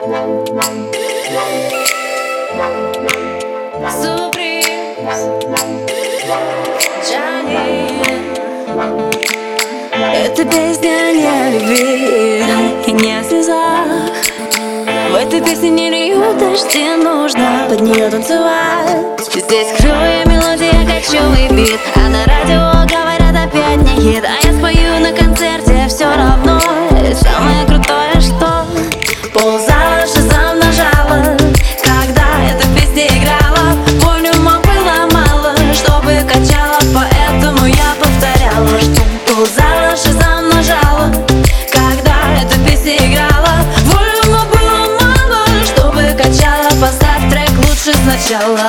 Эта песня не о любви и не о слезах. В этой песне не льют дожди, нужно под нее танцевать. Здесь клевая мелодия, как чумный бит, а на радио говорят опять не хит. А я спою на концерте, все равно. И самое крутое, что ползала, шазам нажала, когда эта песня играла. Волюма было мало, чтобы качала, поэтому я повторяла, что ползала, шазам нажала, когда эта песня играла. Волюма было мало, чтобы качала, поставь трек лучше сначала.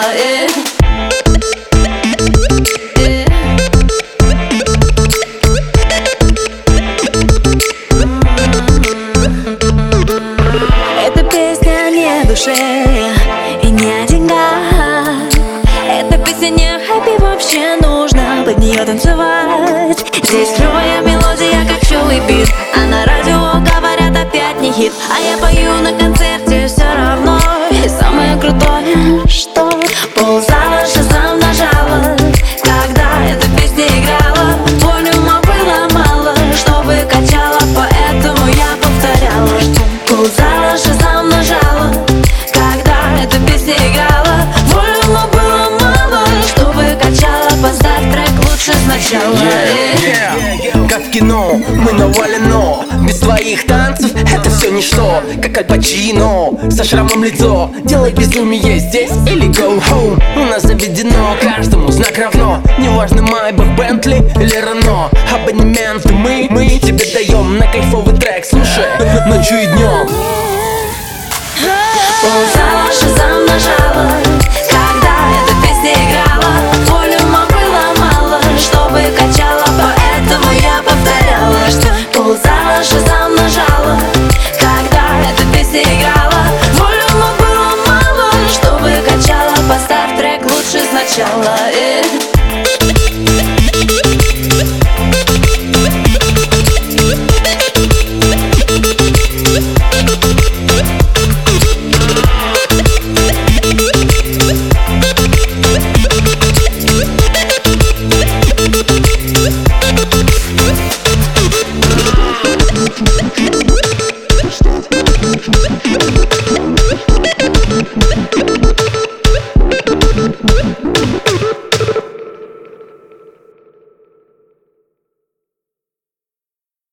Эта песня не о душе и не о деньгах. Эта песня не о хэппи, вообще нужно под нее танцевать. Здесь клевая мелодия, как шоу и бит, а на радио говорят опять не хит. А я пою на концерте, все равно. И самое крутое, что ползала, шазам нажала, когда эта песня играла. Волюма было мало, чтобы качала, поэтому я повторяла, что ползала, шазам нажала, когда эта песня играла. Волюма было мало, чтобы качала, поставь трек лучше сначала. Как в кино, мы навалено. Без твоих танцев это все ничто. Как Аль Пачино, со шрамом лицо. Делай безумие здесь или go home. У нас заведено, каждому знак равно. Неважно Майбах, Бентли или Рено. Абонементы мы тебе даем на кайфовый трек. Слушай ночью и днем. Ползала, шазам нажала, когда эта песня играла. Волюма было мало, чтобы качала, поэтому я повторяла, что ползала, шазам нажала, когда эта песня играла. Волюма было мало, чтобы качала, поставь трек лучше сначала.